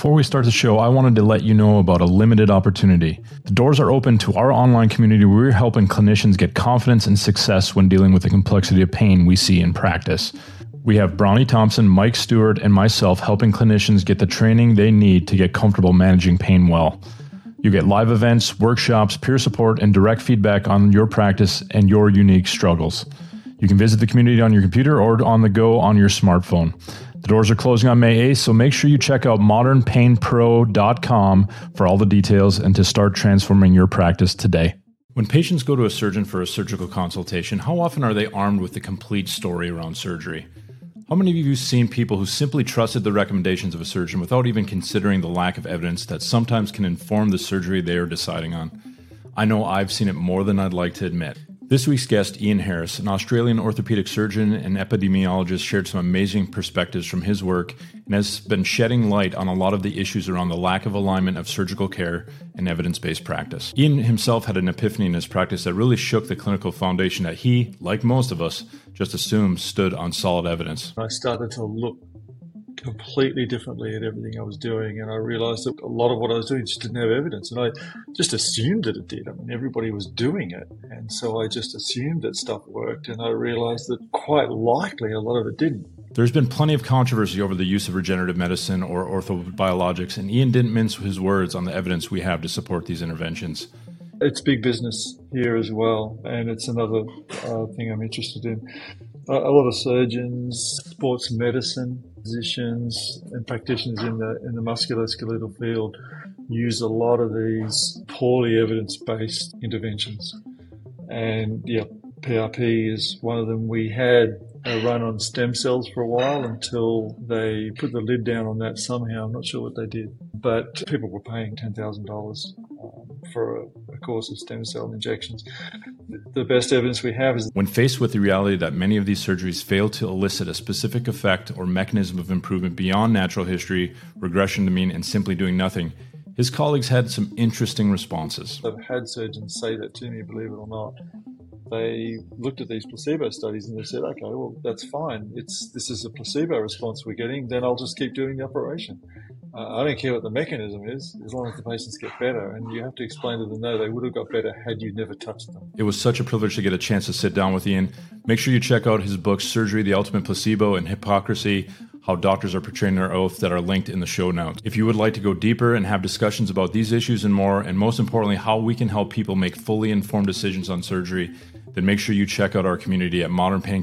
before we start the show, I wanted to let you know about a limited opportunity. The doors are open to our online community where we're helping clinicians get confidence and success when dealing with the complexity of pain we see in practice. We have Bronnie Thompson, Mike Stewart, and myself helping clinicians get the training they need to get comfortable managing pain well. You get live events, workshops, peer support, and direct feedback on your practice and your unique struggles. You can visit the community on your computer or on the go on your smartphone. The doors are closing on May 8th, so make sure you check out modernpainpro.com for all the details and to start transforming your practice today. When patients go to a surgeon for a surgical consultation, how often are they armed with the complete story around surgery? How many of you have seen people who simply trusted the recommendations of a surgeon without even considering the lack of evidence that sometimes can inform the surgery they are deciding on? I know I've seen it more than I'd like to admit. This week's guest, Ian Harris, an Australian orthopedic surgeon and epidemiologist, shared some amazing perspectives from his work and has been shedding light on a lot of the issues around the lack of alignment of surgical care and evidence-based practice. Ian himself had an epiphany in his practice that really shook the clinical foundation that he, like most of us, just assumed stood on solid evidence. I started to look completely differently at everything I was doing, and I realized that a lot of what I was doing just didn't have evidence, and I just assumed that it did. I mean, everybody was doing it, and so I just assumed that stuff worked, and I realized that quite likely a lot of it didn't. There's been plenty of controversy over the use of regenerative medicine or orthobiologics, and Ian didn't mince his words on the evidence we have to support these interventions. It's big business here as well, and it's another thing I'm interested in. A lot of surgeons, sports medicine, physicians and practitioners in the musculoskeletal field use a lot of these poorly evidence-based interventions. And yeah, PRP is one of them. We had a run on stem cells for a while until they put the lid down on that somehow. I'm not sure what they did. But people were paying $10,000 for a course of stem cell injections. The best evidence we have is... When faced with the reality that many of these surgeries fail to elicit a specific effect or mechanism of improvement beyond natural history, regression to mean, and simply doing nothing, his colleagues had some interesting responses. I've had surgeons say that to me, believe it or not. They looked at these placebo studies and they said, okay, well, that's fine. This is a placebo response we're getting, then I'll just keep doing the operation. I don't care what the mechanism is, as long as the patients get better. And you have to explain to them, no, they would have got better had you never touched them. It was such a privilege to get a chance to sit down with Ian. Make sure you check out his books, Surgery, The Ultimate Placebo, and Hypocrisy, How Doctors Are Portraying Their Oath, that are linked in the show notes. If you would like to go deeper and have discussions about these issues and more, and most importantly, how we can help people make fully informed decisions on surgery, then make sure you check out our community at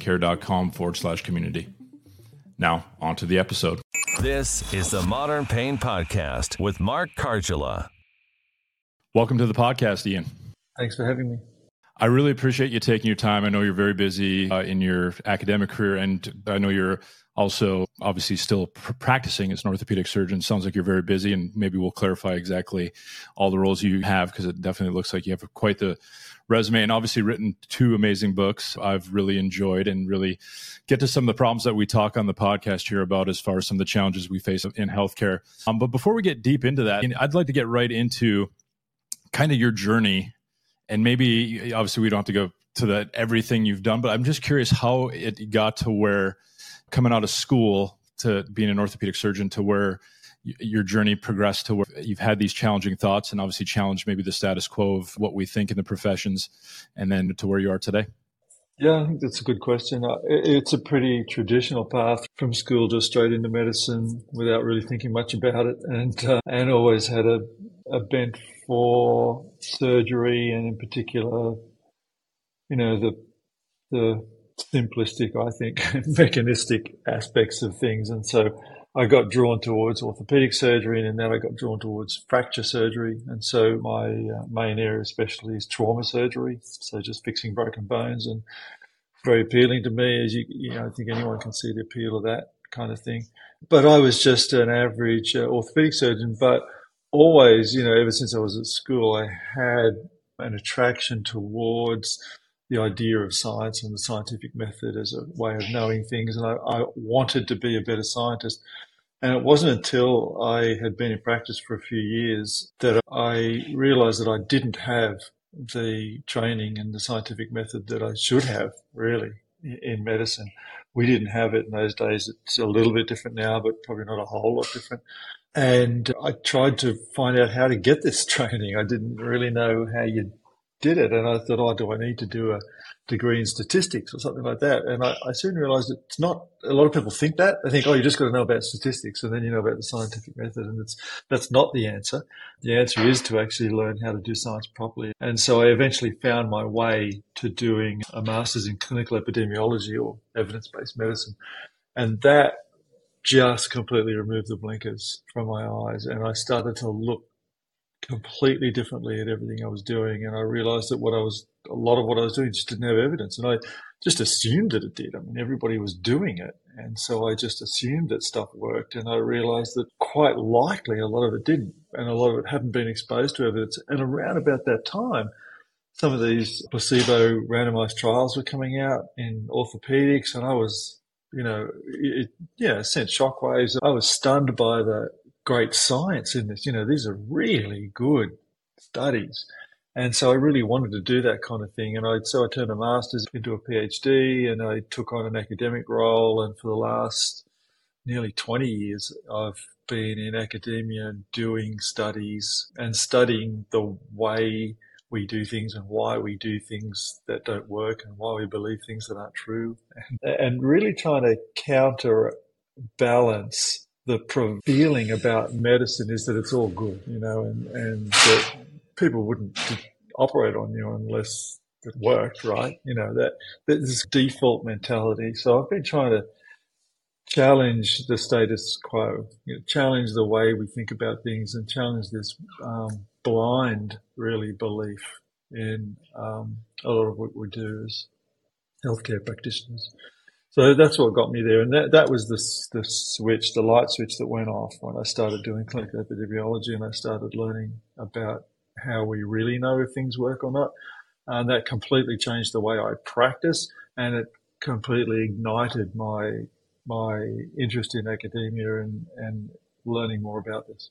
modernpaincare.com/community. Now, on to the episode. This is the Modern Pain Podcast with Mark Cardula. Welcome to the podcast, Ian. Thanks for having me. I really appreciate you taking your time. I know you're very busy in your academic career, and I know you're also obviously still practicing as an orthopedic surgeon. Sounds like you're very busy, and maybe we'll clarify exactly all the roles you have, because it definitely looks like you have quite the resume, and obviously written 2 amazing books I've really enjoyed, and really get to some of the problems that we talk on the podcast here about as far as some of the challenges we face in healthcare. But before we get deep into that, I'd like to get right into kind of your journey, and maybe obviously we don't have to go to that everything you've done, but I'm just curious how it got to where, coming out of school to being an orthopedic surgeon, to where your journey progressed to where you've had these challenging thoughts and obviously challenged maybe the status quo of what we think in the professions, and then to where you are today. Yeah, I think that's a good question. It's a pretty traditional path from school just straight into medicine without really thinking much about it, and always had a bent for surgery, and in particular, the simplistic, I think, mechanistic aspects of things. And so I got drawn towards orthopedic surgery, and then I got drawn towards fracture surgery. And so my main area of specialty is trauma surgery, so just fixing broken bones, and very appealing to me, as I think anyone can see the appeal of that kind of thing. But I was just an average orthopedic surgeon, but always, ever since I was at school, I had an attraction towards the idea of science and the scientific method as a way of knowing things. And I wanted to be a better scientist. And it wasn't until I had been in practice for a few years that I realized that I didn't have the training and the scientific method that I should have, really, in medicine. We didn't have it in those days. It's a little bit different now, but probably not a whole lot different. And I tried to find out how to get this training. I didn't really know how you did it. And I thought, oh, do I need to do a degree in statistics or something like that? And I soon realized it's not, a lot of people think that. They think, oh, you just got to know about statistics and then you know about the scientific method. And that's not the answer. The answer is to actually learn how to do science properly. And so I eventually found my way to doing a master's in clinical epidemiology or evidence-based medicine. And that just completely removed the blinkers from my eyes. And I started to look completely differently at everything I was doing. And I realized that a lot of what I was doing just didn't have evidence. And I just assumed that it did. I mean, everybody was doing it. And so I just assumed that stuff worked. And I realized that quite likely a lot of it didn't. And a lot of it hadn't been exposed to evidence. And around about that time, some of these placebo randomized trials were coming out in orthopedics. And I was, it sent shockwaves. I was stunned by the great science in this. These are really good studies. And so I really wanted to do that kind of thing. And so I turned a master's into a PhD and I took on an academic role. And for the last nearly 20 years, I've been in academia doing studies and studying the way we do things and why we do things that don't work and why we believe things that aren't true. And really trying to counterbalance the feeling about medicine is that it's all good, and that people wouldn't operate on you unless it worked, right? That this default mentality. So I've been trying to challenge the status quo, challenge the way we think about things and challenge this blind, really, belief in a lot of what we do as healthcare practitioners. So that's what got me there. And that was the switch, the light switch that went off when I started doing clinical epidemiology and I started learning about how we really know if things work or not. And that completely changed the way I practice and it completely ignited my interest in academia and learning more about this.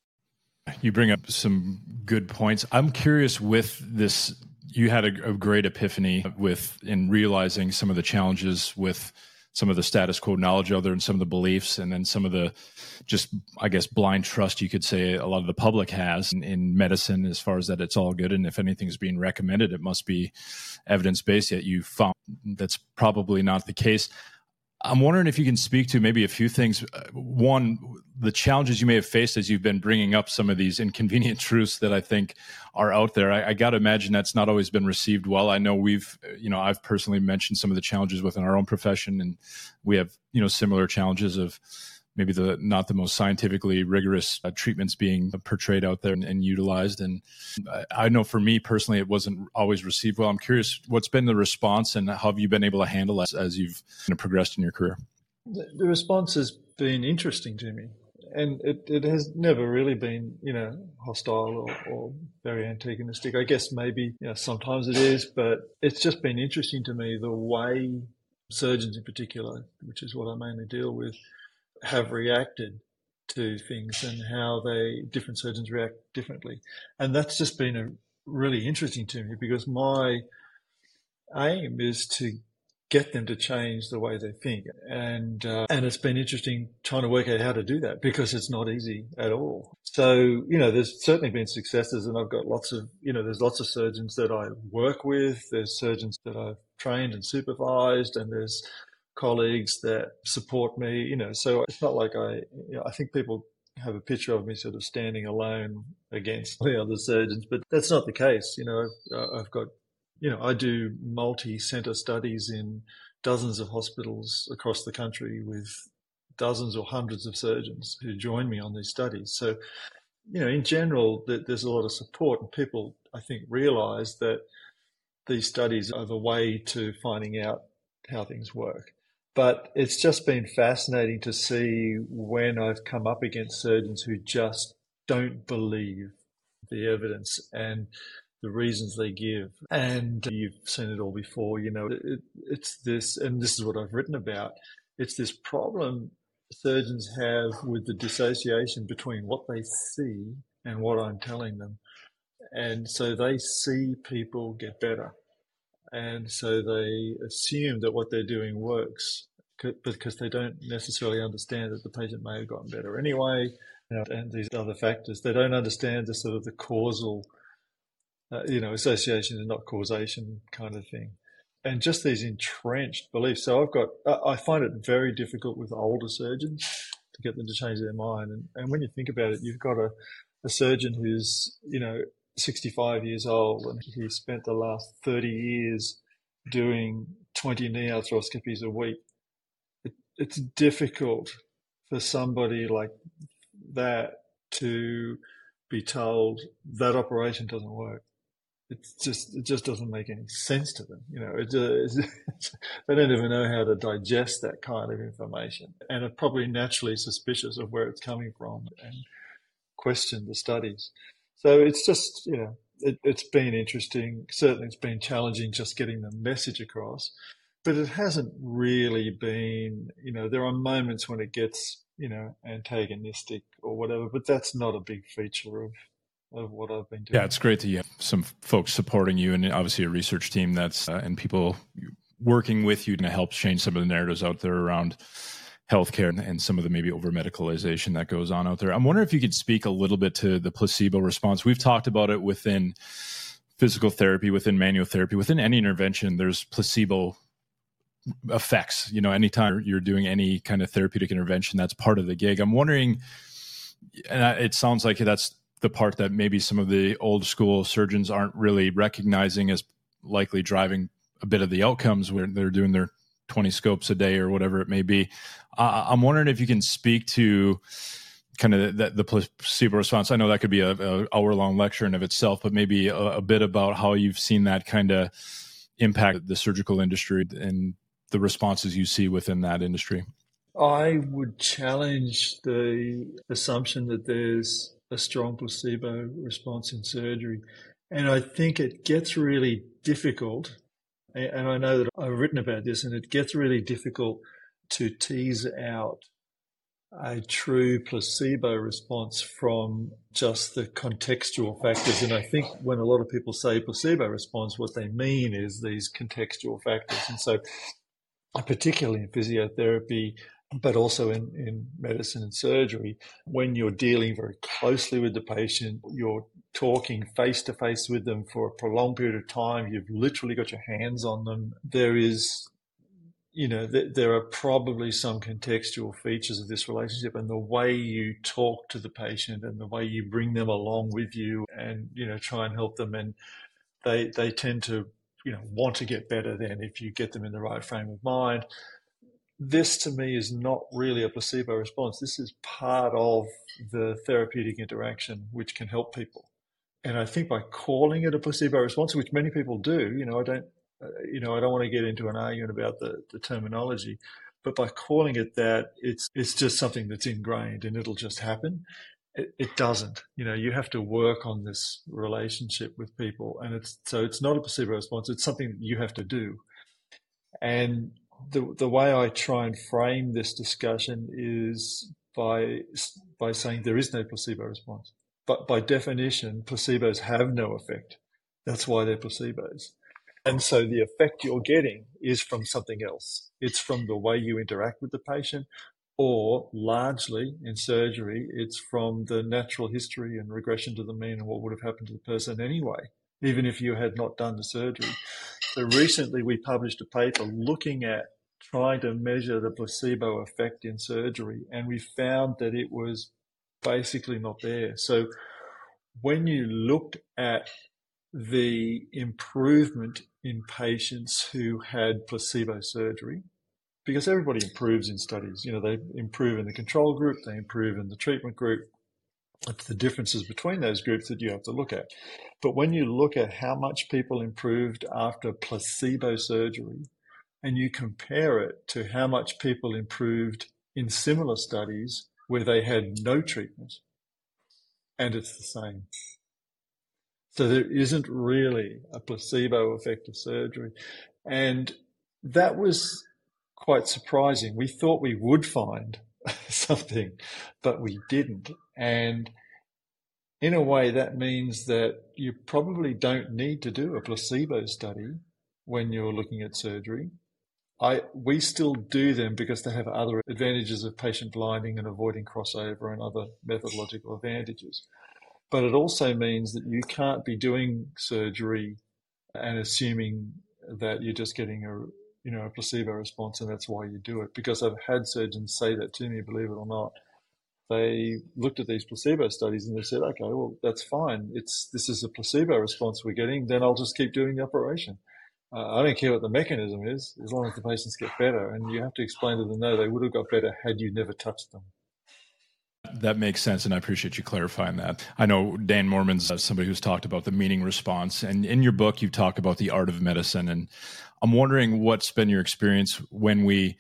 You bring up some good points. I'm curious with this, you had a great epiphany in realizing some of the challenges with some of the status quo knowledge out there and some of the beliefs and then some of the just, I guess, blind trust you could say a lot of the public has in medicine as far as that it's all good. And if anything's being recommended, it must be evidence-based, yet you found that's probably not the case. I'm wondering if you can speak to maybe a few things. One, the challenges you may have faced as you've been bringing up some of these inconvenient truths that I think are out there. I got to imagine that's not always been received well. I know I've personally mentioned some of the challenges within our own profession, and we have, similar challenges of maybe not the most scientifically rigorous treatments being portrayed out there and utilized. And I know for me personally, it wasn't always received well. I'm curious, what's been the response and how have you been able to handle it as you've progressed in your career? The response has been interesting to me. And it has never really been, hostile or very antagonistic. I guess maybe, sometimes it is, but it's just been interesting to me the way surgeons in particular, which is what I mainly deal with, have reacted to things and how different surgeons react differently. And that's just been really interesting to me because my aim is to get them to change the way they think. And it's been interesting trying to work out how to do that because it's not easy at all. So, there's certainly been successes and I've got there's lots of surgeons that I work with. There's surgeons that I've trained and supervised and there's colleagues that support me, so it's not like I think people have a picture of me sort of standing alone against the other surgeons, but that's not the case. I've got, I do multi-center studies in dozens of hospitals across the country with dozens or hundreds of surgeons who join me on these studies. So, in general, there's a lot of support and people, I think, realize that these studies are the way to finding out how things work. But it's just been fascinating to see when I've come up against surgeons who just don't believe the evidence and the reasons they give. And you've seen it all before, it's this, and this is what I've written about. It's this problem surgeons have with the dissociation between what they see and what I'm telling them. And so they see people get better. And so they assume that what they're doing works because they don't necessarily understand that the patient may have gotten better anyway, and these other factors. They don't understand the sort of the causal, association and not causation kind of thing. And just these entrenched beliefs. So I find it very difficult with older surgeons to get them to change their mind. And when you think about it, you've got a surgeon who's, 65 years old, and he spent the last 30 years doing 20 knee arthroscopies a week. It's difficult for somebody like that to be told that operation doesn't work. It just doesn't make any sense to them. They don't even know how to digest that kind of information, and are probably naturally suspicious of where it's coming from and question the studies. So it's just, it's been interesting. Certainly it's been challenging just getting the message across, but it hasn't really been, there are moments when it gets, antagonistic or whatever, but that's not a big feature of what I've been doing. Yeah, it's great that you have some folks supporting you, and obviously a research team that's and people working with you to help change some of the narratives out there around healthcare and some of the maybe over medicalization that goes on out there. I'm wondering if you could speak a little bit to the placebo response. We've talked about it within physical therapy, within manual therapy, within any intervention. There's placebo effects. Anytime you're doing any kind of therapeutic intervention, that's part of the gig. I'm wondering, and it sounds like that's the part that maybe some of the old school surgeons aren't really recognizing as likely driving a bit of the outcomes where they're doing their 20 scopes a day or whatever it may be. I'm wondering if you can speak to kind of the placebo response. I know that could be a hour-long lecture in of itself, but maybe a bit about how you've seen that kind of impact the surgical industry and the responses you see within that industry. I would challenge the assumption that there's a strong placebo response in surgery. And I think it gets really difficult, and I know that I've written about this, and it gets really difficult to tease out a true placebo response from just the contextual factors. And I think when a lot of people say placebo response, what they mean is these contextual factors. And so particularly in physiotherapy, but also in medicine and surgery, when you're dealing very closely with the patient, you're talking face-to-face with them for a prolonged period of time, you've literally got your hands on them, there are probably some contextual features of this relationship, and the way you talk to the patient and the way you bring them along with you and, try and help them, and they tend to, want to get better then if you get them in the right frame of mind. This, to me, is not really a placebo response. This is part of the therapeutic interaction, which can help people. And I think by calling it a placebo response, which many people do, I don't want to get into an argument about the terminology, but by calling it that, it's just something that's ingrained and it'll just happen. It doesn't. You have to work on this relationship with people, and it's not a placebo response. It's something that you have to do. And the way I try and frame this discussion is by saying there is no placebo response. But by definition, placebos have no effect. That's why they're placebos. And so the effect you're getting is from something else. It's from the way you interact with the patient, or largely in surgery, it's from the natural history and regression to the mean and what would have happened to the person anyway, even if you had not done the surgery. So recently we published a paper looking at trying to measure the placebo effect in surgery, and we found that it was basically not there. So when you looked at the improvement in patients who had placebo surgery, because everybody improves in studies, they improve in the control group, they improve in the treatment group. It's the differences between those groups that you have to look at. But when you look at how much people improved after placebo surgery, and you compare it to how much people improved in similar studies where they had no treatment, and it's the same. So there isn't really a placebo effect of surgery. And that was quite surprising. We thought we would find something, but we didn't. And in a way, that means that you probably don't need to do a placebo study when you're looking at surgery. we still do them because they have other advantages of patient blinding and avoiding crossover and other methodological advantages. But it also means that you can't be doing surgery and assuming that you're just getting a placebo response and that's why you do it. Because I've had surgeons say that to me, believe it or not. They looked at these placebo studies and they said, okay, well, that's fine. This is a placebo response we're getting, then I'll just keep doing the operation. I don't care what the mechanism is, as long as the patients get better. And you have to explain to them, no, they would have got better had you never touched them. That makes sense, and I appreciate you clarifying that. I know Dan Moorman's somebody who's talked about the meaning response, and in your book, you talk about the art of medicine. And I'm wondering what's been your experience when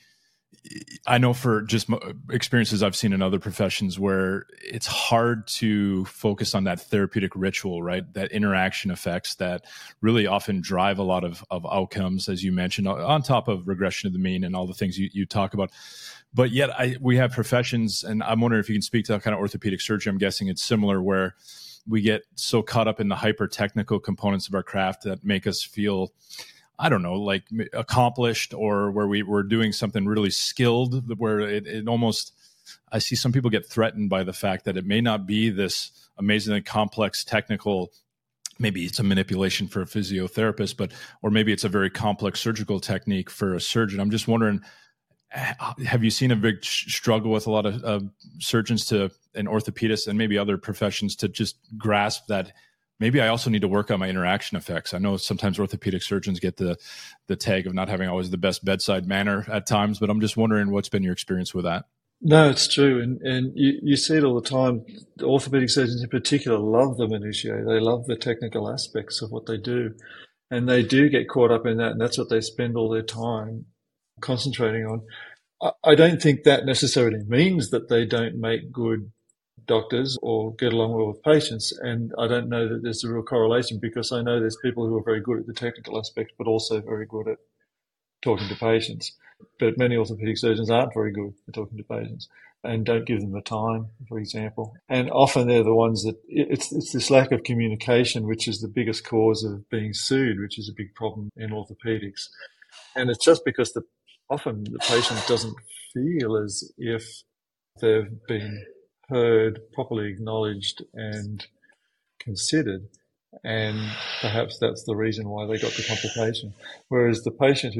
I know for just experiences I've seen in other professions where it's hard to focus on that therapeutic ritual, right? That interaction effects that really often drive a lot of outcomes, as you mentioned, on top of regression to the mean and all the things you talk about. But yet we have professions, and I'm wondering if you can speak to that kind of orthopedic surgery. I'm guessing it's similar, where we get so caught up in the hyper-technical components of our craft that make us feel, I don't know, like accomplished, or where we're doing something really skilled, where it almost, I see some people get threatened by the fact that it may not be this amazingly complex technical, maybe it's a manipulation for a physiotherapist, or maybe it's a very complex surgical technique for a surgeon. I'm just wondering, have you seen a big struggle with a lot of surgeons and orthopedists and maybe other professions to just grasp that maybe I also need to work on my interaction effects? I know sometimes orthopedic surgeons get the tag of not having always the best bedside manner at times, but I'm just wondering what's been your experience with that? No, it's true. And you see it all the time. The orthopedic surgeons in particular love the minutiae. They love the technical aspects of what they do. And they do get caught up in that, and that's what they spend all their time concentrating on. I don't think that necessarily means that they don't make good doctors or get along well with patients. And I don't know that there's a real correlation, because I know there's people who are very good at the technical aspect, but also very good at talking to patients. But many orthopedic surgeons aren't very good at talking to patients and don't give them the time, for example. And often they're the ones that it's this lack of communication, which is the biggest cause of being sued, which is a big problem in orthopedics. And it's just because often the patient doesn't feel as if they've been heard, properly acknowledged and considered. And perhaps that's the reason why they got the complication. Whereas the patient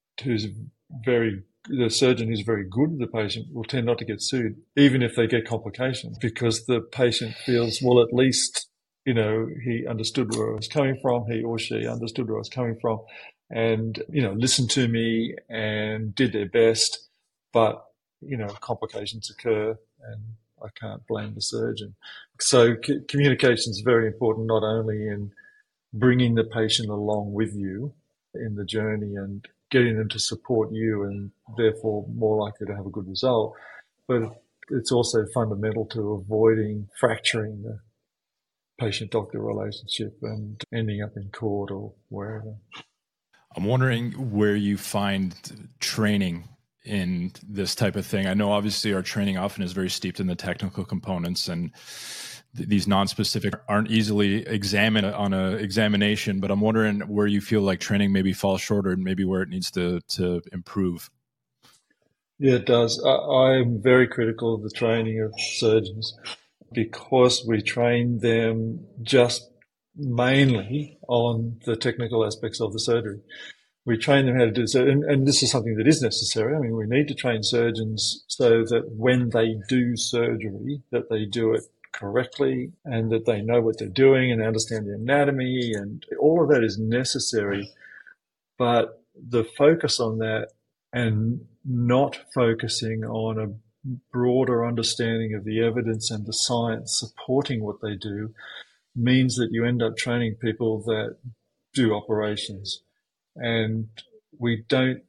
the surgeon who's very good at the patient will tend not to get sued, even if they get complications, because the patient feels, well, at least, he understood where I was coming from, he or she understood where I was coming from, and, listened to me and did their best. But, complications occur, and I can't blame the surgeon. So communication is very important, not only in bringing the patient along with you in the journey and getting them to support you and therefore more likely to have a good result, but it's also fundamental to avoiding fracturing the patient-doctor relationship and ending up in court or wherever. I'm wondering where you find training in this type of thing. I know obviously our training often is very steeped in the technical components, and these non-specific aren't easily examined on an examination, but I'm wondering where you feel like training maybe falls short, or maybe where it needs to improve. Yeah, it does. I'm very critical of the training of surgeons, because we train them just mainly on the technical aspects of the surgery. We train them how to do so, and this is something that is necessary. I mean, we need to train surgeons so that when they do surgery, that they do it correctly and that they know what they're doing and understand the anatomy, and all of that is necessary. But the focus on that and not focusing on a broader understanding of the evidence and the science supporting what they do means that you end up training people that do operations, and we don't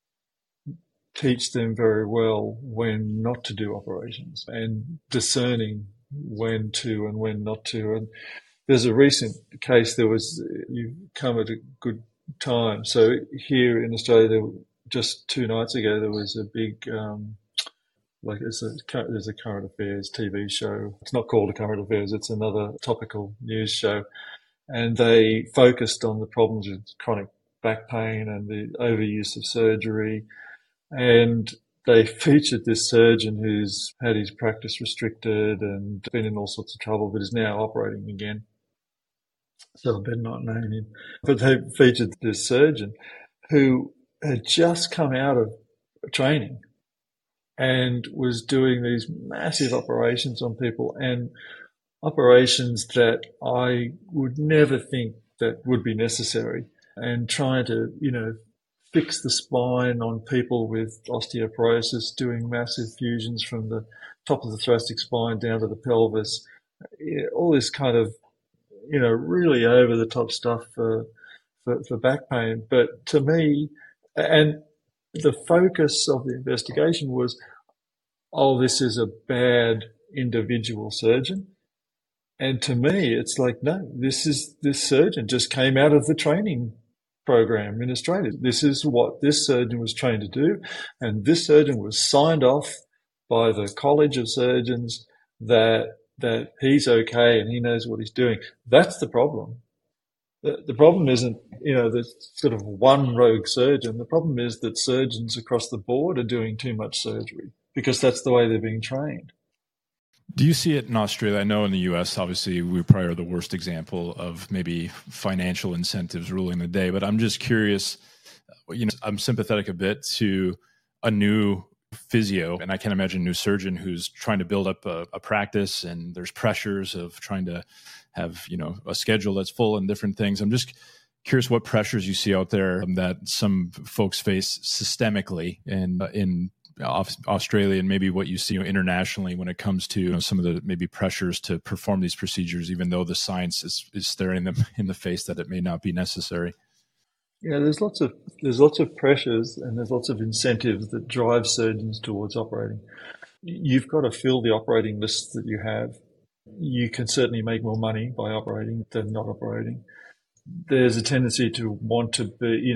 teach them very well when not to do operations and discerning when to and when not to. And there's a recent case, you come at a good time. So here in Australia, just 2 nights ago, there was a big, there's a current affairs TV show. It's not called a current affairs, it's another topical news show. And they focused on the problems with chronic back pain and the overuse of surgery. And they featured this surgeon who's had his practice restricted and been in all sorts of trouble, but is now operating again. So I better not name him. But they featured this surgeon who had just come out of training and was doing these massive operations on people, and operations that I would never think that would be necessary, and trying to, fix the spine on people with osteoporosis, doing massive fusions from the top of the thoracic spine down to the pelvis, all this kind of, really over the top stuff for back pain. But to me, and the focus of the investigation was, this is a bad individual surgeon. And to me, it's like, no, this surgeon just came out of the training program in Australia. This is what this surgeon was trained to do. And this surgeon was signed off by the College of Surgeons that he's okay and he knows what he's doing. That's the problem. The problem isn't, the sort of one rogue surgeon. The problem is that surgeons across the board are doing too much surgery because that's the way they're being trained. Do you see it in Australia? I know in the US, obviously, we probably are the worst example of maybe financial incentives ruling the day, but I'm just curious, I'm sympathetic a bit to a new physio, and I can't imagine a new surgeon who's trying to build up a practice, and there's pressures of trying to have, a schedule that's full and different things. I'm just curious what pressures you see out there that some folks face systemically and in Australia, and maybe what you see internationally when it comes to some of the maybe pressures to perform these procedures, even though the science is staring them in the face that it may not be necessary. Yeah, there's lots of pressures and there's lots of incentives that drive surgeons towards operating. You've got to fill the operating lists that you have. You can certainly make more money by operating than not operating. There's a tendency to want to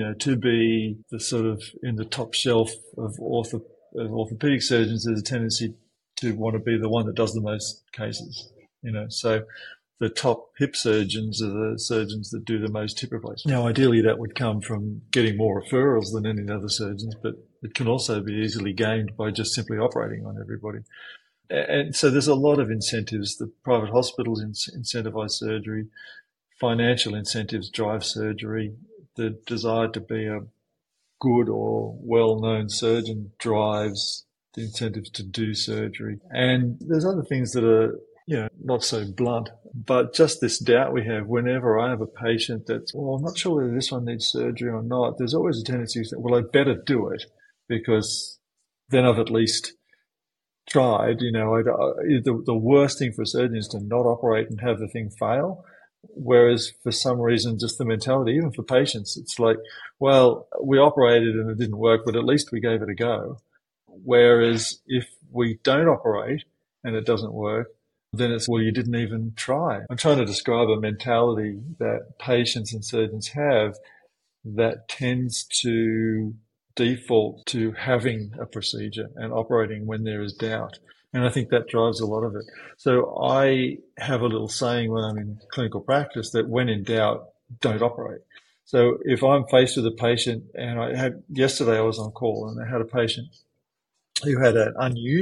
be the sort of in the top shelf of orthopedic surgeons. There's a tendency to want to be the one that does the most cases, so the top hip surgeons are the surgeons that do the most hip replacements. Now, ideally that would come from getting more referrals than any other surgeons, but it can also be easily gained by just simply operating on everybody. And so there's a lot of incentives. The private hospitals incentivize surgery. Financial incentives drive surgery. The desire to be a good or well-known surgeon drives the incentives to do surgery. And there's other things that are, not so blunt, but just this doubt we have whenever I have a patient that's, I'm not sure whether this one needs surgery or not. There's always a tendency to say, I better do it because then I've at least tried. The worst thing for a surgeon is to not operate and have the thing fail. Whereas for some reason, just the mentality, even for patients, it's like, we operated and it didn't work, but at least we gave it a go. Whereas if we don't operate and it doesn't work, then it's, you didn't even try. I'm trying to describe a mentality that patients and surgeons have that tends to default to having a procedure and operating when there is doubt. And I think that drives a lot of it. So I have a little saying when I'm in clinical practice that when in doubt, don't operate. So if I'm faced with a patient, and yesterday I was on call and I had a patient who had an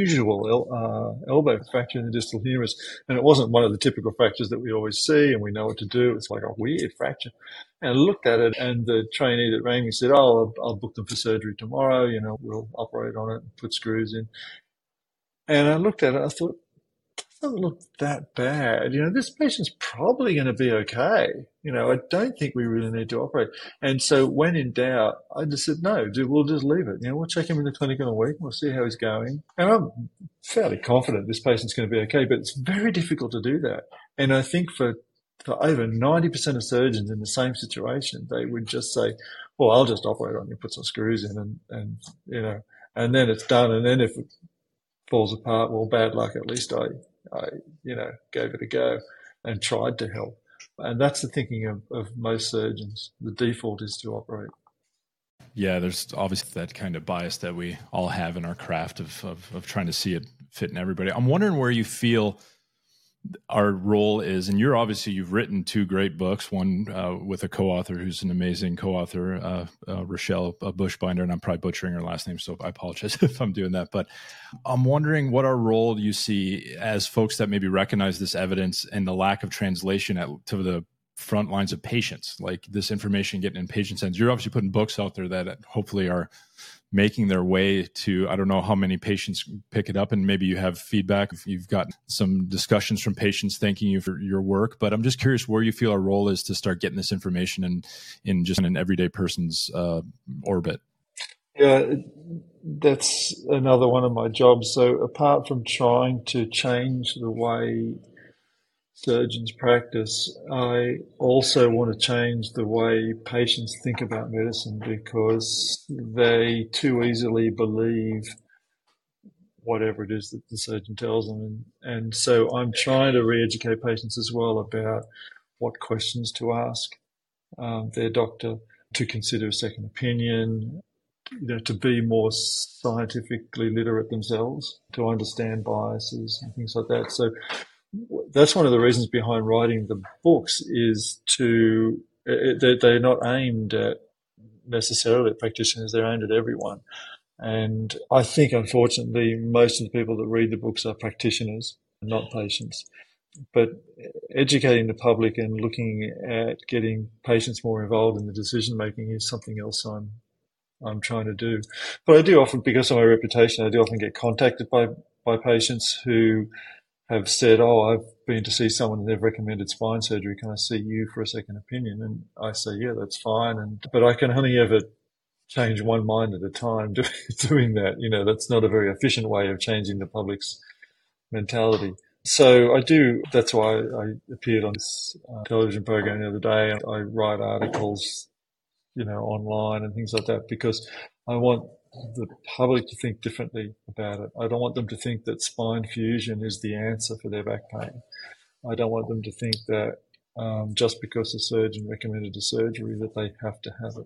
unusual elbow fracture in the distal humerus, and it wasn't one of the typical fractures that we always see and we know what to do. It's like a weird fracture. And I looked at it, and the trainee that rang me said, I'll book them for surgery tomorrow. We'll operate on it and put screws in. And I looked at it, I thought, it doesn't look that bad. This patient's probably going to be okay. I don't think we really need to operate. And so when in doubt, I just said, no, we'll just leave it. We'll check him in the clinic in a week. We'll see how he's going. And I'm fairly confident this patient's going to be okay, but it's very difficult to do that. And I think for over 90% of surgeons in the same situation, they would just say, I'll just operate on you, put some screws in and then it's done. And then if it falls apart, bad luck. At least I gave it a go and tried to help. And that's the thinking of most surgeons. The default is to operate. Yeah, there's obviously that kind of bias that we all have in our craft of trying to see it fit in everybody. I'm wondering where you feel our role is, and you've written 2 great books, one with a co-author who's an amazing co-author, Rochelle Bushbinder, and I'm probably butchering her last name, so I apologize if I'm doing that. But I'm wondering what our role you see as folks that maybe recognize this evidence and the lack of translation to the front lines of patients, like this information getting in patients' hands. You're obviously putting books out there that hopefully are making their way to, I don't know how many patients pick it up, and maybe you have feedback if you've got some discussions from patients thanking you for your work. But I'm just curious where you feel our role is to start getting this information in just an everyday person's orbit. Yeah, that's another one of my jobs. So apart from trying to change the way surgeons practice, I also want to change the way patients think about medicine, because they too easily believe whatever it is that the surgeon tells them. And so I'm trying to re-educate patients as well about what questions to ask their doctor, to consider a second opinion, to be more scientifically literate themselves, to understand biases and things like that. So that's one of the reasons behind writing the books, is they're not aimed at necessarily at practitioners, they're aimed at everyone. And I think, unfortunately, most of the people that read the books are practitioners, not patients. But educating the public and looking at getting patients more involved in the decision making is something else I'm trying to do. But I do often, because of my reputation, I do often get contacted by patients who have said, "Oh, I've been to see someone and they've recommended spine surgery. Can I see you for a second opinion?" And I say, "Yeah, that's fine." But I can only ever change one mind at a time doing that. That's not a very efficient way of changing the public's mentality. So I do. That's why I appeared on this television program the other day. I write articles, online and things like that, because I want the public to think differently about it. I don't want them to think that spine fusion is the answer for their back pain. I don't want them to think that just because a surgeon recommended a surgery that they have to have it.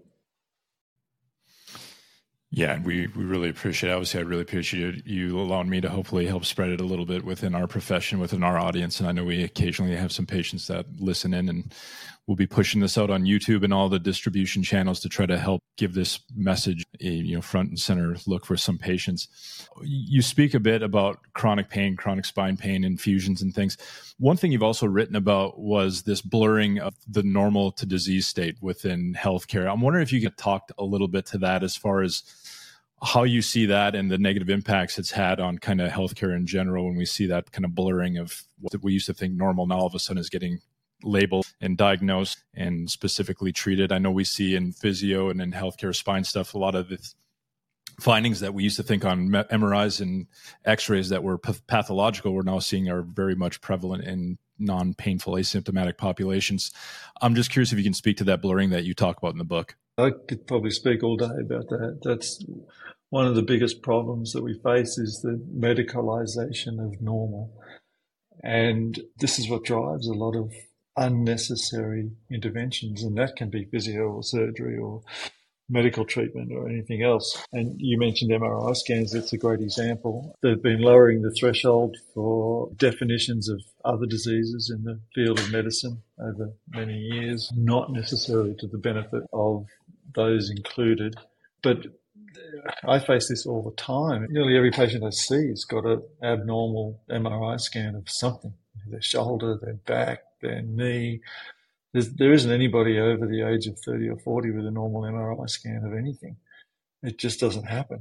Yeah, we really appreciate it. Obviously, I really appreciate you allowing me to hopefully help spread it a little bit within our profession, within our audience. And I know we occasionally have some patients that listen in, and we'll be pushing this out on YouTube and all the distribution channels to try to help give this message a front and center look for some patients. You speak a bit about chronic pain, chronic spine pain, infusions and things. One thing you've also written about was this blurring of the normal to disease state within healthcare. I'm wondering if you could talk a little bit to that, as far as how you see that and the negative impacts it's had on kind of healthcare in general, when we see that kind of blurring of what we used to think normal now all of a sudden is getting labeled and diagnosed and specifically treated. I know we see in physio and in healthcare spine stuff, a lot of the findings that we used to think on MRIs and x-rays that were pathological, we're now seeing are very much prevalent in non-painful asymptomatic populations. I'm just curious if you can speak to that blurring that you talk about in the book. I could probably speak all day about that. That's one of the biggest problems that we face, is the medicalization of normal. And this is what drives a lot of unnecessary interventions, and that can be physio or surgery or medical treatment or anything else. And you mentioned MRI scans. That's a great example. They've been lowering the threshold for definitions of other diseases in the field of medicine over many years, not necessarily to the benefit of those included. But I face this all the time. Nearly every patient I see has got an abnormal MRI scan of something, their shoulder, their back, their knee. There isn't anybody over the age of 30 or 40 with a normal MRI scan of anything. It just doesn't happen,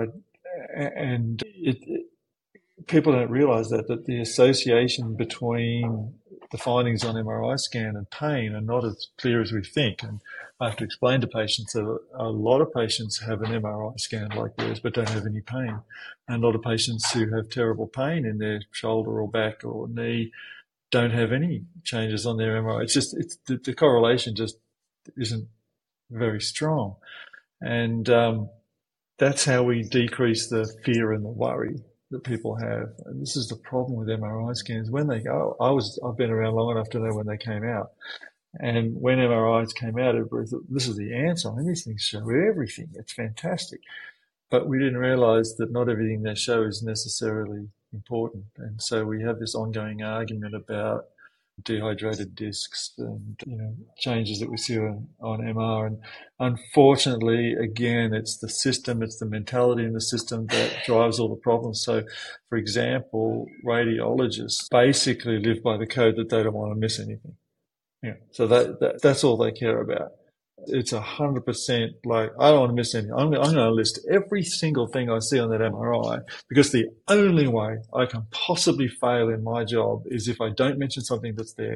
and people don't realize that the association between the findings on MRI scan and pain are not as clear as we think. And I have to explain to patients that a lot of patients have an MRI scan like theirs but don't have any pain. And a lot of patients who have terrible pain in their shoulder or back or knee don't have any changes on their MRI. It's the correlation just isn't very strong. And that's how we decrease the fear and the worry that people have. And this is the problem with MRI scans. When they go, I've been around long enough to know when they came out. And when MRIs came out, everybody thought, this is the answer. I mean, these things show everything. It's fantastic. But we didn't realize that not everything they show is necessarily important. And so we have this ongoing argument about dehydrated discs and changes that we see on MR. And unfortunately, again, it's the system, it's the mentality in the system that drives all the problems. So, for example, radiologists basically live by the code that they don't want to miss anything. So that's all they care about. It's 100% like, I don't want to miss anything. I'm going to list every single thing I see on that MRI, because the only way I can possibly fail in my job is if I don't mention something that's there.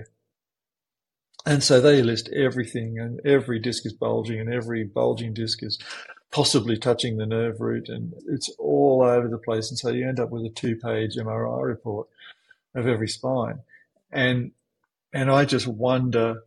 And so they list everything, and every disc is bulging, and every bulging disc is possibly touching the nerve root, and it's all over the place. And so you end up with a 2-page MRI report of every spine. And I just wonder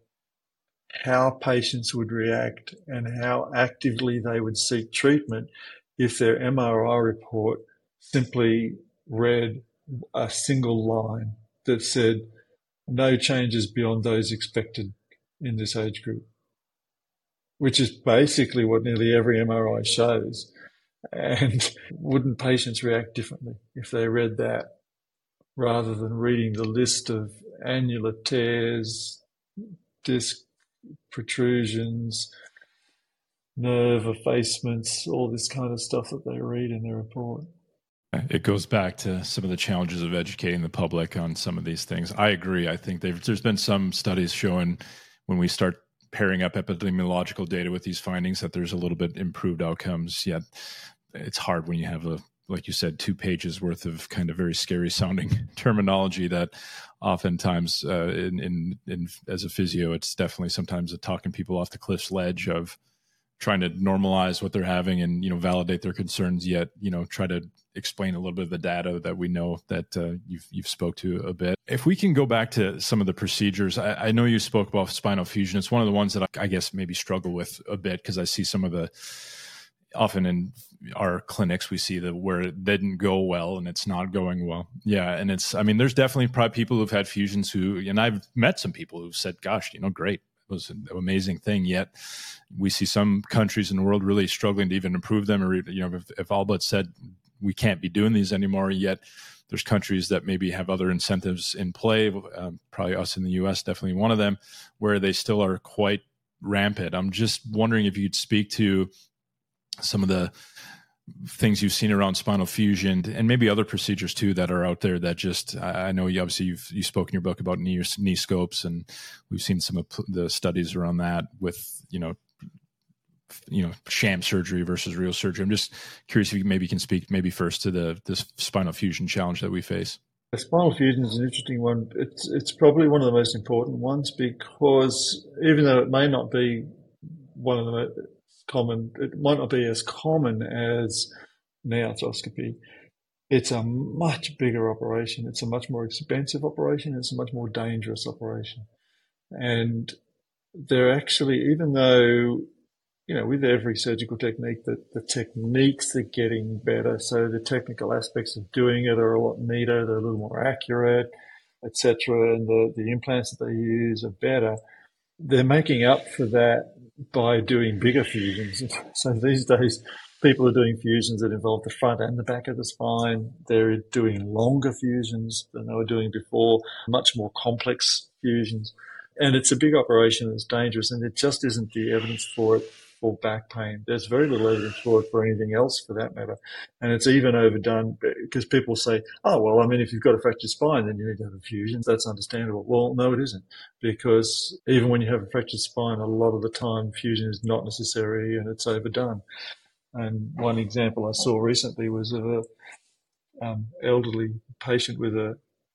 how patients would react and how actively they would seek treatment if their MRI report simply read a single line that said no changes beyond those expected in this age group, which is basically what nearly every MRI shows. And wouldn't patients react differently if they read that rather than reading the list of annular tears, disc protrusions, nerve effacements, all this kind of stuff that they read in the report? It goes back to some of the challenges of educating the public on some of these things. I agree. I think there's been some studies showing when we start pairing up epidemiological data with these findings that there's a little bit improved outcomes. Yet it's hard when you have like you said, 2 pages worth of kind of very scary sounding terminology that oftentimes as a physio, it's definitely sometimes talking people off the cliff's ledge of trying to normalize what they're having and, validate their concerns, yet, try to explain a little bit of the data that we know that you've spoke to a bit. If we can go back to some of the procedures, I know you spoke about spinal fusion. It's one of the ones that I guess maybe struggle with a bit because I see some of often in our clinics, we see that where it didn't go well and it's not going well. Yeah. And there's definitely probably people who've had fusions and I've met some people who've said, gosh, great. It was an amazing thing. Yet we see some countries in the world really struggling to even improve them. Or, if Albert said we can't be doing these anymore, yet there's countries that maybe have other incentives in play. Probably us in the US, definitely one of them, where they still are quite rampant. I'm just wondering if you'd speak to some of the things you've seen around spinal fusion and maybe other procedures too that are out there that just, I know you obviously you spoke in your book about knee scopes, and we've seen some of the studies around that with, sham surgery versus real surgery. I'm just curious if you maybe can speak maybe first to this spinal fusion challenge that we face. The spinal fusion is an interesting one. It's probably one of the most important ones because even though it may not be one of the most common, it might not be as common as knee arthroscopy. It's a much bigger operation. It's a much more expensive operation. It's a much more dangerous operation. And they're actually, even though, with every surgical technique, the techniques are getting better. So the technical aspects of doing it are a lot neater. They're a little more accurate, etc. And the implants that they use are better. They're making up for that by doing bigger fusions. So these days, people are doing fusions that involve the front and the back of the spine. They're doing longer fusions than they were doing before, much more complex fusions. And it's a big operation. It's dangerous, and there just isn't the evidence for it for back pain. There's very little evidence for it for anything else, for that matter. And it's even overdone because people say, oh, well, if you've got a fractured spine, then you need to have a fusion. That's understandable. Well, no, it isn't, because even when you have a fractured spine, a lot of the time fusion is not necessary and it's overdone. And one example I saw recently was of a elderly patient with a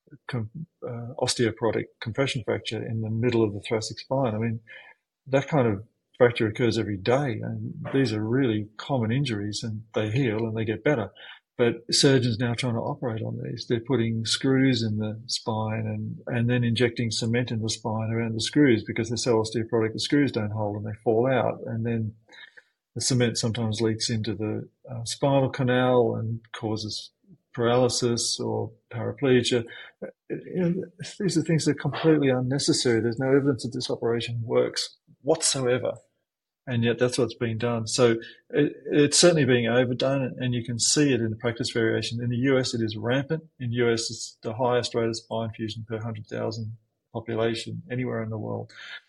osteoporotic compression fracture in the middle of the thoracic spine. That kind of fracture occurs every day, and these are really common injuries, and they heal and they get better. But surgeons now trying to operate on these. They're putting screws in the spine and then injecting cement in the spine around the screws because they're so osteoporotic the screws don't hold and they fall out. And then the cement sometimes leaks into the spinal canal and causes paralysis or paraplegia. These are things that are completely unnecessary. There's no evidence that this operation works whatsoever. And yet that's what's being done. So it's certainly being overdone, and you can see it in the practice variation. In the US, it is rampant. In the US, it's the highest rate of spine fusion per 100,000 population anywhere in the world.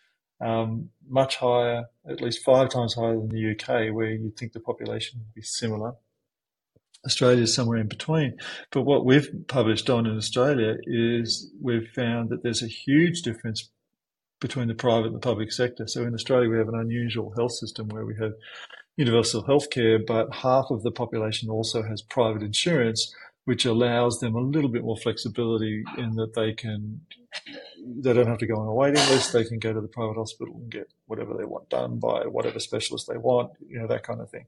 Much higher, at least 5 times higher than the UK, where you'd think the population would be similar. Australia is somewhere in between. But what we've published on in Australia is we've found that there's a huge difference between the private and the public sector. So in Australia, we have an unusual health system where we have universal healthcare, but half of the population also has private insurance, which allows them a little bit more flexibility in that they don't have to go on a waiting list. They can go to the private hospital and get whatever they want done by whatever specialist they want, that kind of thing.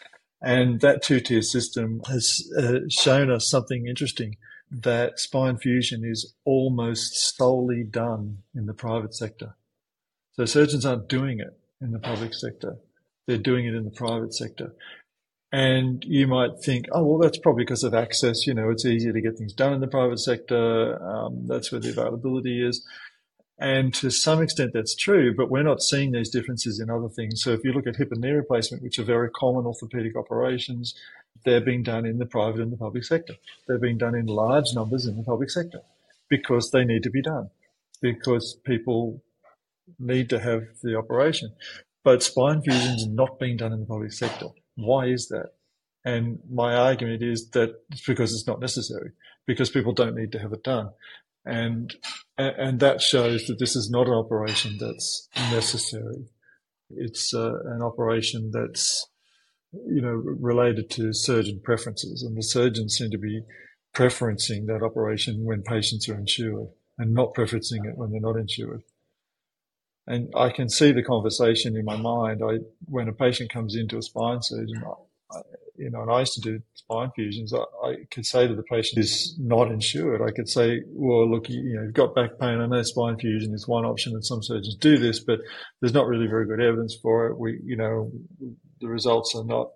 And that two-tier system has shown us something interesting, that spine fusion is almost solely done in the private sector. So surgeons aren't doing it in the public sector. They're doing it in the private sector. And you might think, oh, well, that's probably because of access. It's easier to get things done in the private sector. That's where the availability is. And to some extent, that's true, but we're not seeing these differences in other things. So if you look at hip and knee replacement, which are very common orthopedic operations, they're being done in the private and the public sector. They're being done in large numbers in the public sector because they need to be done, because people need to have the operation. But spine fusion is not being done in the public sector. Why is that? And my argument is that it's because it's not necessary, because people don't need to have it done. And that shows that this is not an operation that's necessary. It's an operation that's, related to surgeon preferences, and the surgeons seem to be preferencing that operation when patients are insured and not preferencing it when they're not insured. And I can see the conversation in my mind. When a patient comes into a spine surgeon, and I used to do spine fusions, I could say to the patient who's not insured, I could say, well, look, you've got back pain. I know spine fusion is one option, and some surgeons do this, but there's not really very good evidence for it. The results are not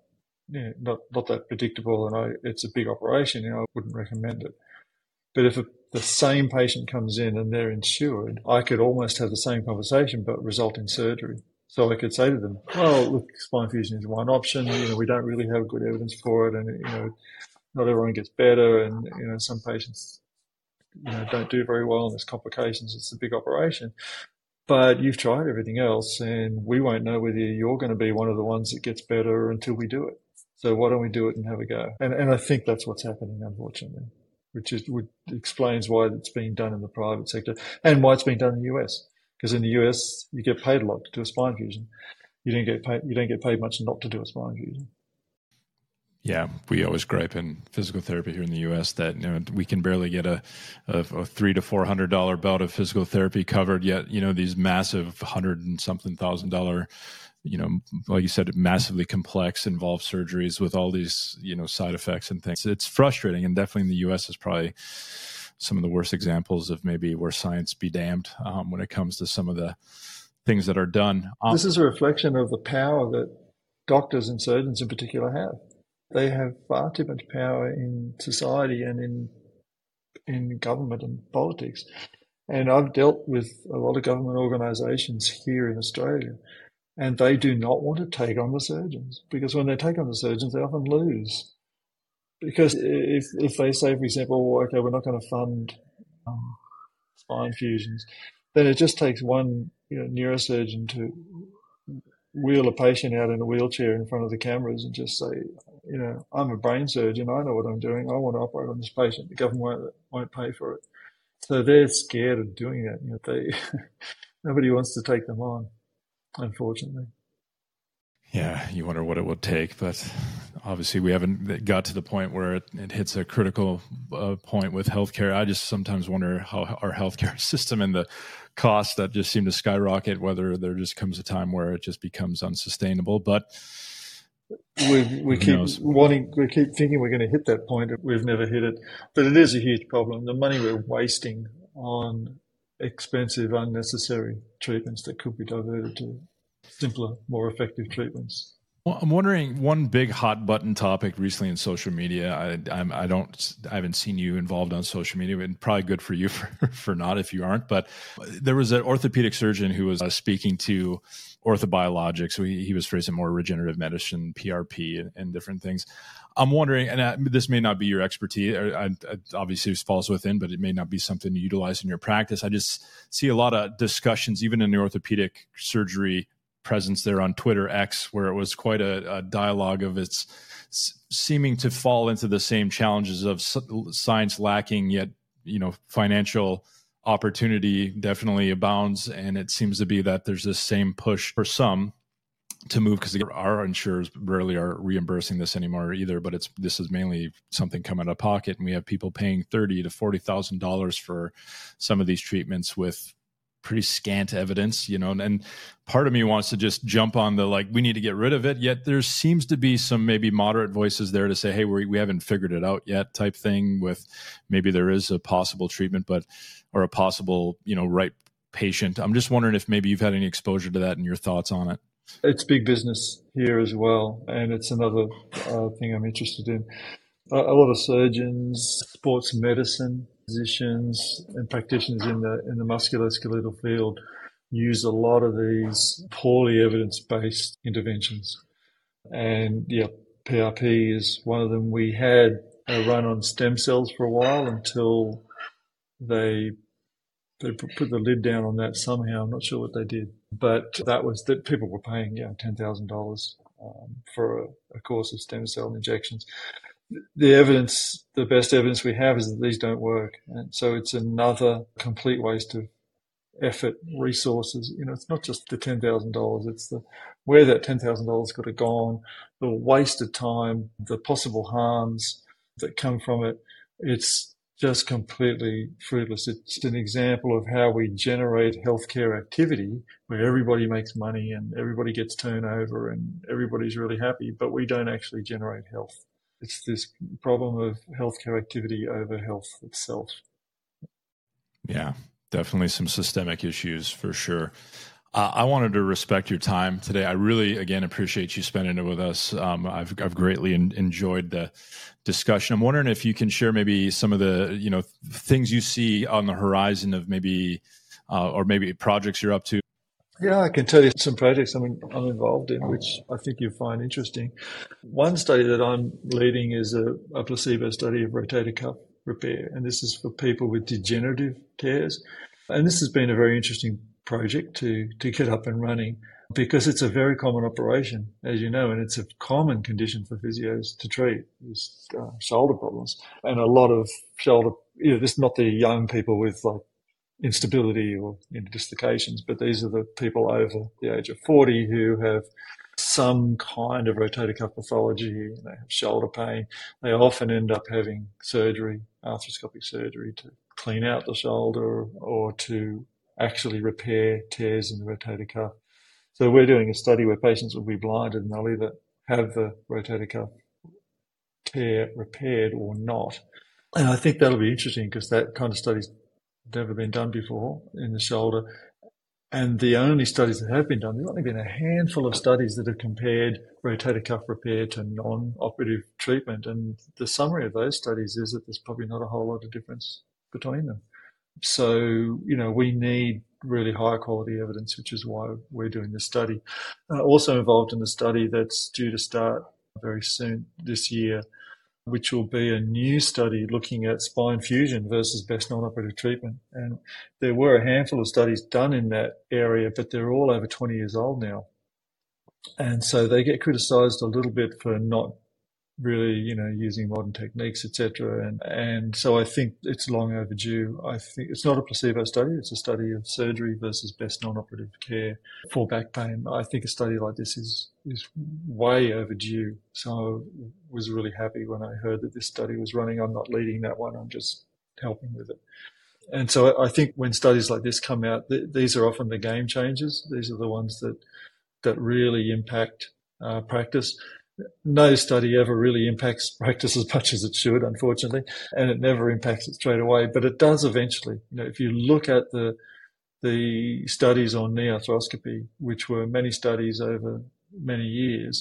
that predictable, and it's a big operation. I wouldn't recommend it. But if the same patient comes in and they're insured, I could almost have the same conversation but result in surgery. So I could say to them, well, look, spine fusion is one option. We don't really have good evidence for it, and not everyone gets better, and some patients don't do very well, and there's complications. It's a big operation. But you've tried everything else, and we won't know whether you're going to be one of the ones that gets better until we do it. So why don't we do it and have a go? And I think that's what's happening, unfortunately, which explains why it's being done in the private sector and why it's being done in the US. Because in the US, you get paid a lot to do a spine fusion. You don't get paid much not to do a spine fusion. Yeah, we always gripe in physical therapy here in the U.S. that we can barely get a $300 to $400 bout of physical therapy covered. Yet these massive $100 and something $1,000, like you said, massively complex, involved surgeries with all these side effects and things. It's frustrating, and definitely in the U.S. is probably some of the worst examples of maybe where science be damned when it comes to some of the things that are done. This is a reflection of the power that doctors and surgeons in particular have. They have far too much power in society and in government and politics. And I've dealt with a lot of government organisations here in Australia, and they do not want to take on the surgeons, because when they take on the surgeons, they often lose. Because if they say, for example, well, okay, we're not going to fund spine fusions, then it just takes one neurosurgeon to wheel a patient out in a wheelchair in front of the cameras and just say, I'm a brain surgeon, I know what I'm doing, I want to operate on this patient. The government won't pay for it. So they're scared of doing that. Nobody wants to take them on, unfortunately. Yeah, you wonder what it would take, but obviously we haven't got to the point where it hits a critical point with healthcare. I just sometimes wonder how our healthcare system and the costs that just seem to skyrocket, whether there just comes a time where it just becomes unsustainable. But we keep thinking we're going to hit that point. We've never hit it, but it is a huge problem. The money we're wasting on expensive, unnecessary treatments that could be diverted to simpler, more effective treatments Well, I'm wondering, one big hot button topic recently in social media. I haven't seen you involved on social media, and probably good for you for not if you aren't. But there was an orthopedic surgeon who was speaking to orthobiologics. So he was phrasing more regenerative medicine, PRP, and different things. I'm wondering, and this may not be your expertise, obviously it falls within, but it may not be something you utilize in your practice. I just see a lot of discussions, even in the orthopedic surgery presence there on Twitter X, where it was quite a dialogue of its seeming to fall into the same challenges of science lacking, yet financial opportunity definitely abounds. And it seems to be that there's this same push for some to move, because our insurers rarely are reimbursing this anymore either. But this is mainly something coming out of pocket, and we have people paying $30,000 to $40,000 for some of these treatments with pretty scant evidence, and part of me wants to just jump on we need to get rid of it. Yet there seems to be some maybe moderate voices there to say, hey, we haven't figured it out yet type thing, with maybe there is a possible treatment, or a possible, right patient. I'm just wondering if maybe you've had any exposure to that and your thoughts on it. It's big business here as well. And it's another thing I'm interested in. A lot of surgeons, sports medicine, physicians and practitioners in the musculoskeletal field use a lot of these poorly evidence-based interventions. And PRP is one of them. We had a run on stem cells for a while until they put the lid down on that somehow. I'm not sure what they did. But that was that people were paying $10,000 for a course of stem cell injections. The best evidence we have is that these don't work. And so it's another complete waste of effort, resources. It's not just the $10,000, it's where that $10,000 could have gone, the waste of time, the possible harms that come from it. It's just completely fruitless. It's an example of how we generate healthcare activity where everybody makes money and everybody gets turnover and everybody's really happy, but we don't actually generate health. It's this problem of healthcare activity over health itself. Yeah, definitely some systemic issues for sure. I wanted to respect your time today. I really, again, appreciate you spending it with us. I've greatly enjoyed the discussion. I'm wondering if you can share maybe some of the things you see on the horizon of maybe or maybe projects you're up to. Yeah, I can tell you some projects I'm involved in, which I think you'll find interesting. One study that I'm leading is a placebo study of rotator cuff repair, and this is for people with degenerative tears. And this has been a very interesting project to get up and running, because it's a very common operation, as you know, and it's a common condition for physios to treat, is shoulder problems. And a lot of shoulder, this is not the young people with instability or dislocations, but these are the people over the age of 40 who have some kind of rotator cuff pathology. They have shoulder pain. They often end up having surgery, arthroscopic surgery, to clean out the shoulder or to actually repair tears in the rotator cuff. So we're doing a study where patients will be blinded and they'll either have the rotator cuff tear repaired or not. And I think that'll be interesting because that kind of study's never been done before in the shoulder. And the only studies that have been done, there's only been a handful of studies that have compared rotator cuff repair to non-operative treatment. And the summary of those studies is that there's probably not a whole lot of difference between them. So, we need really high quality evidence, which is why we're doing this study. Also involved in the study that's due to start very soon this year, which will be a new study looking at spine fusion versus best non-operative treatment. And there were a handful of studies done in that area, but they're all over 20 years old now. And so they get criticized a little bit for not really, using modern techniques, etc. And so I think it's long overdue. I think it's not a placebo study. It's a study of surgery versus best non-operative care for back pain. I think a study like this is way overdue. So I was really happy when I heard that this study was running. I'm not leading that one. I'm just helping with it. And so I think when studies like this come out, these are often the game changers. These are the ones that really impact practice. No study ever really impacts practice as much as it should, unfortunately, and it never impacts it straight away, but it does eventually. If you look at the studies on knee arthroscopy, which were many studies over many years,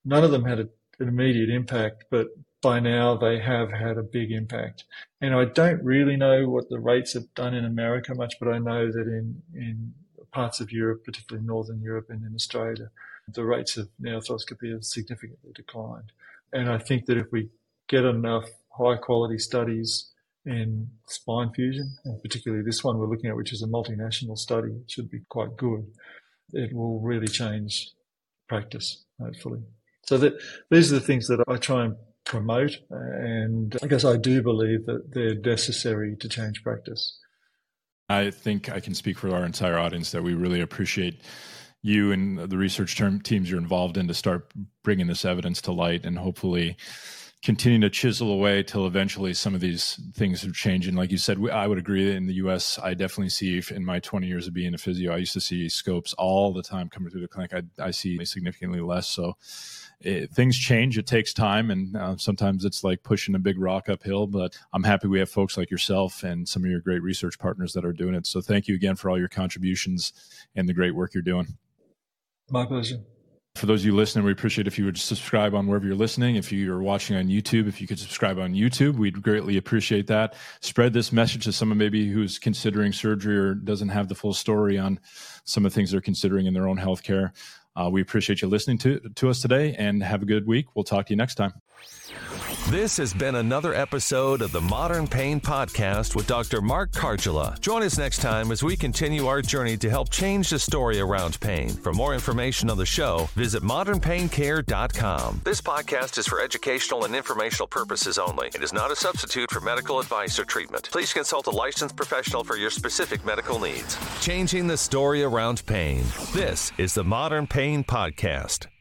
None of them had an immediate impact, but by now they have had a big impact. And I don't really know what the rates have done in America much, but I know that in parts of Europe, particularly Northern Europe and in Australia, the rates of knee arthroscopy have significantly declined. And I think that if we get enough high quality studies in spine fusion, and particularly this one we're looking at, which is a multinational study, it should be quite good. It will really change practice, hopefully. So these are the things that I try and promote, and I guess I do believe that they're necessary to change practice. I think I can speak for our entire audience that we really appreciate you and the research teams you're involved in to start bringing this evidence to light and hopefully continue to chisel away till eventually some of these things are changing. Like you said, I would agree that in the U.S., I definitely see in my 20 years of being a physio, I used to see scopes all the time coming through the clinic. I see significantly less. So things change. It takes time. And sometimes it's like pushing a big rock uphill. But I'm happy we have folks like yourself and some of your great research partners that are doing it. So thank you again for all your contributions and the great work you're doing. My pleasure. For those of you listening, we appreciate if you would subscribe on wherever you're listening. If you're watching on YouTube, if you could subscribe on YouTube, we'd greatly appreciate that. Spread this message to someone maybe who's considering surgery or doesn't have the full story on some of the things they're considering in their own healthcare. We appreciate you listening to us today, and have a good week. We'll talk to you next time. This has been another episode of the Modern Pain Podcast with Dr. Mark Karjala. Join us next time as we continue our journey to help change the story around pain. For more information on the show, visit modernpaincare.com. This podcast is for educational and informational purposes only. It is not a substitute for medical advice or treatment. Please consult a licensed professional for your specific medical needs. Changing the story around pain. This is the Modern Pain Podcast.